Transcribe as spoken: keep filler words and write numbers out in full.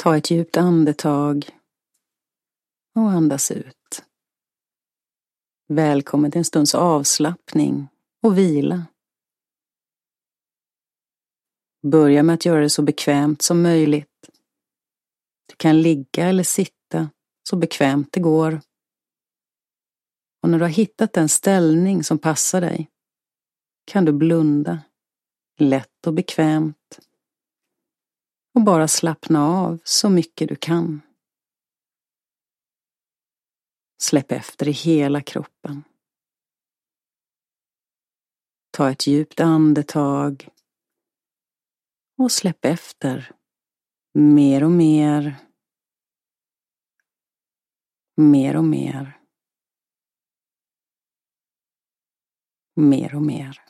Ta ett djupt andetag och andas ut. Välkommen till en stunds avslappning och vila. Börja med att göra det så bekvämt som möjligt. Du kan ligga eller sitta så bekvämt det går. Och när du har hittat den ställning som passar dig kan du blunda, lätt och bekvämt, och bara slappna av så mycket du kan. Släpp efter i hela kroppen. Ta ett djupt andetag och släpp efter mer och mer, mer och mer, mer och mer.